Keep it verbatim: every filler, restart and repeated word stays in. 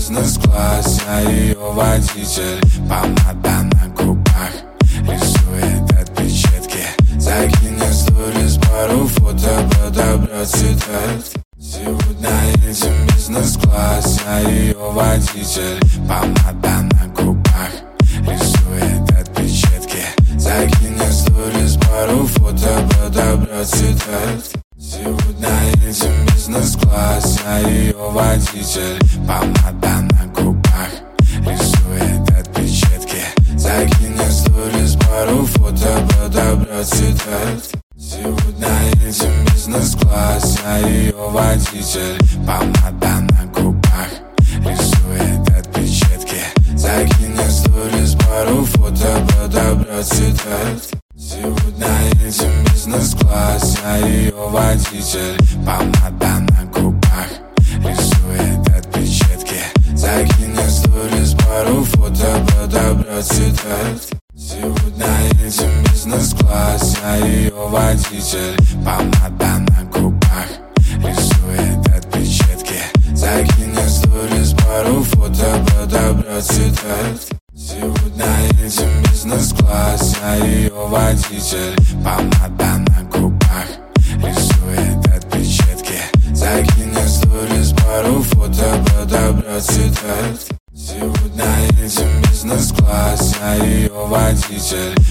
бизнес-класс, я ее водитель. Помада на губах рисует отпечатки. Закинь сторис, пару фото, подобрать цветочки. Сегодня едем бизнес-класс, я ее водитель. Помада на губах рисует отпечатки. Закинь сторис, пару фото, подобрать цветочки. Сегодня едем бизнес-класс, я ее водитель. Помада на губах рисует отпечатки. Закинь сторис, пару фото, подобрать цветочки. Сегодня едем бизнес-класс, я ее водитель. Помада на губах рисует отпечатки. Закинь сторис, пару фото, подобрать цветочки. Сегодня едем бизнес-класс, я ее водитель. Помада на губах рисует отпечатки. Закинь сторис, пару фото, подобрать цветочки. Сегодня едем бизнес-класс, я ее водитель. Помада на губах рисует отпечатки. Закинь сторис, пару фото, подобрать цветочки. Сегодня едем бизнес-класс, я ее водитель. Помада на губах рисует отпечатки. Закинь сторис, пару фото, подобрать цветочки. Сегодня едем бизнес-класс, я ее водитель.